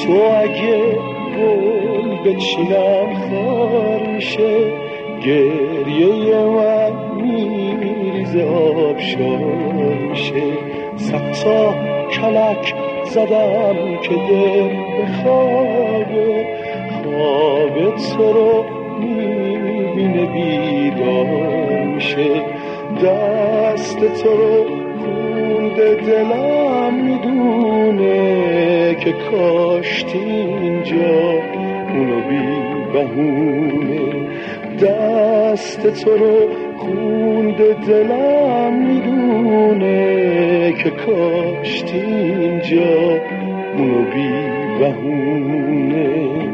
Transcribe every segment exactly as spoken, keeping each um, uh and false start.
تو اگه گل بچینم خار میشه، گریه من میریزه آبشار میشه. صد تا کلک زدم که دل بخوابه، خواب تو رو میبینه بیدار میشه. دست تو رو خونده دلم میدونه که کاشتی اینجا اونو بی بهونه. دست تو رو خونده دلم میدونه که کاشتی اینجا اونو بی بهونه.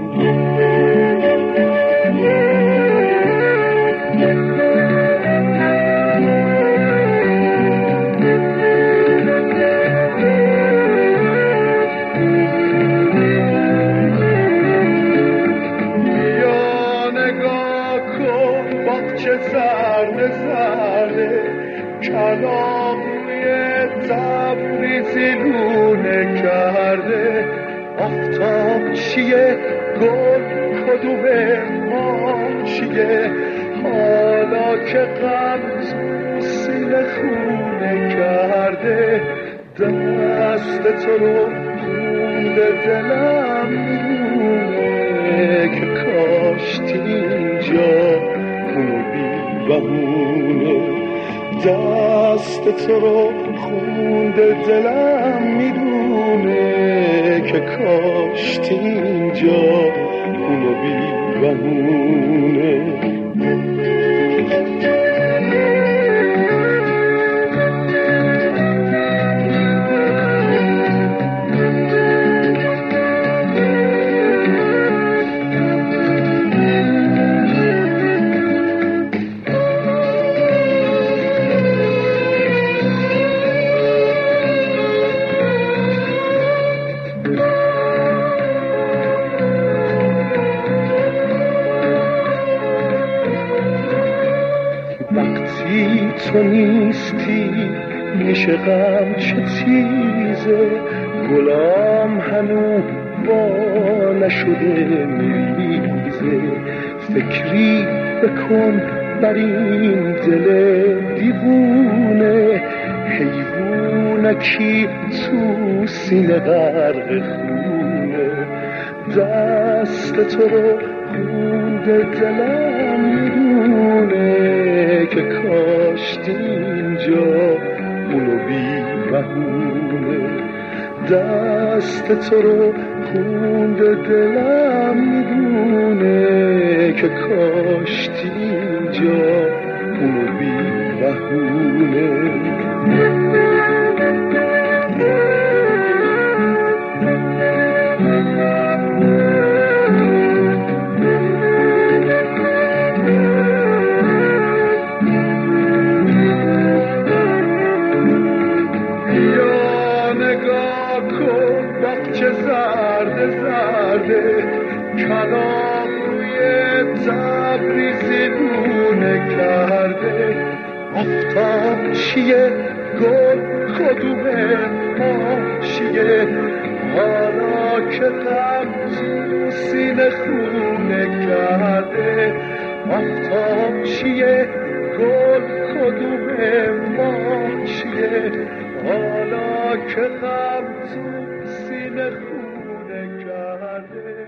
کلام روی تبریزی لونه کرده، آفتاب چیه گل کدومه ما چیه، حالا که غم تو سینه خونه کرده. دست تو رو خونده دلم میدونه که کاشتی اینجا اونو بی بهونه. دست تو رو خونده دلم میدونه که کاشتی اینجا اونو بی بهونه. تو نیستی میشه غم چه چیزه، گلام هنو با نشده میریزه. فکری بکن بر این دل دیوونه، حیوونکی تو سینه غرق خونه. دست تو رو خونده دلم میدونه که کاشتی اینجا اونو بی بهونه. دست تو رو خونده دلم میدونه که کاشتی اینجا اونو بی بهونه. کلام روی تبریزی لونه کرده، آفتاب چیه گل کدومه ما چیه، حالا که غم تو سینه خونه کرده. آفتاب چیه گل کدومه ما چیه، حالا که غم تو سینه خونه کرده.